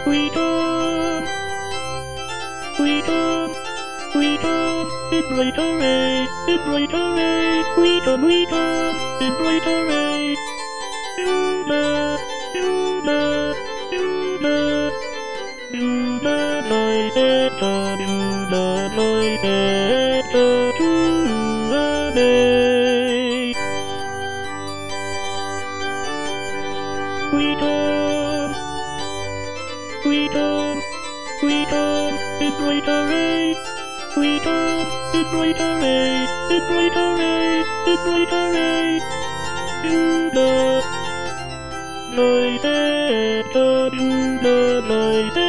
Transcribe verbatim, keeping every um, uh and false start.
we come, we come, we come, in bright array, in bright array, we come, we come, in bright array. Yuma, Yuma, Yuma, Yuma, noi zeta, Yuma, noi zeta, tu ame. We come, we come, we come, in bright array. We come, in bright array, in bright array, in bright array. Yuma, noi zeta, Yuma, noi zeta.